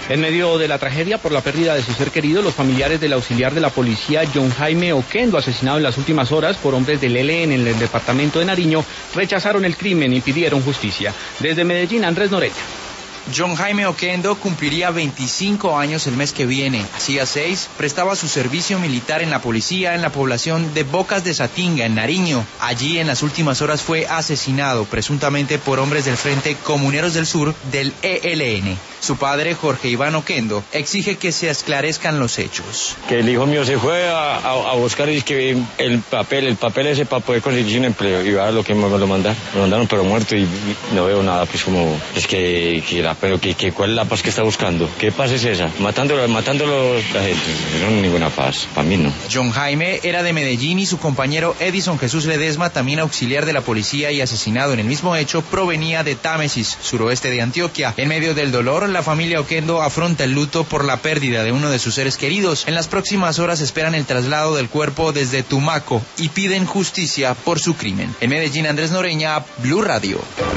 En medio de la tragedia por la pérdida de su ser querido, los familiares del auxiliar de la policía John Jaime Oquendo, asesinado en las últimas horas por hombres del ELN en el departamento de Nariño, rechazaron el crimen y pidieron justicia. Desde Medellín, Andrés Noreña. John Jaime Oquendo cumpliría 25 años el mes que viene. Hacía 6, prestaba su servicio militar en la policía en la población de Bocas de Satinga, en Nariño. Allí en las últimas horas fue asesinado, presuntamente por hombres del Frente Comuneros del Sur del ELN. Su padre, Jorge Iván Oquendo, exige que se esclarezcan los hechos. Que el hijo mío se fue a buscar el papel ese para poder conseguir un empleo, y a lo que me lo mandaron pero muerto, y no veo nada, pues como, es que ¿cuál es la paz que está buscando? ¿Qué paz es esa? Matándolo la gente, no ninguna paz, para mí no. John Jaime era de Medellín y su compañero Edison Jesús Ledesma, también auxiliar de la policía y asesinado en el mismo hecho, provenía de Támesis, suroeste de Antioquia. En medio del dolor, la familia Oquendo afronta el luto por la pérdida de uno de sus seres queridos. En las próximas horas esperan el traslado del cuerpo desde Tumaco y piden justicia por su crimen. En Medellín, Andrés Noreña, Blue Radio.